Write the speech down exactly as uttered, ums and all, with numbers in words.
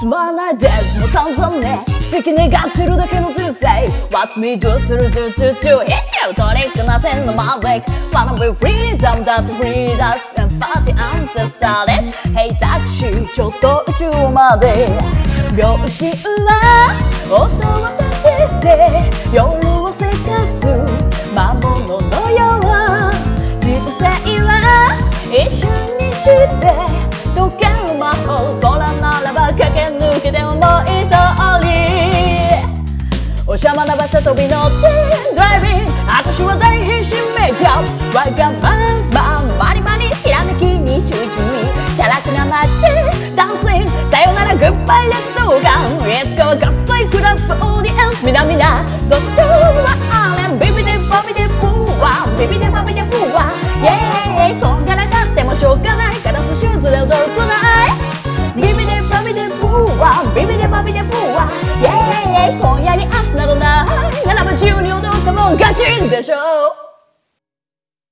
つまんないですもう散々ね好き願ってるだけの人生 What me do do do do do do Hit you トリックなせんのマーベック Wanna be freedom だって free だし And party and started Hey タクシーちょっと宇宙まで秒針は音を立てて夜をせかす魔物のよう人生は一瞬にして溶ける魔法空ならば駆け抜けて思い通りおしゃまな場所飛び乗ってドライビング私は大必死メイクアップわがま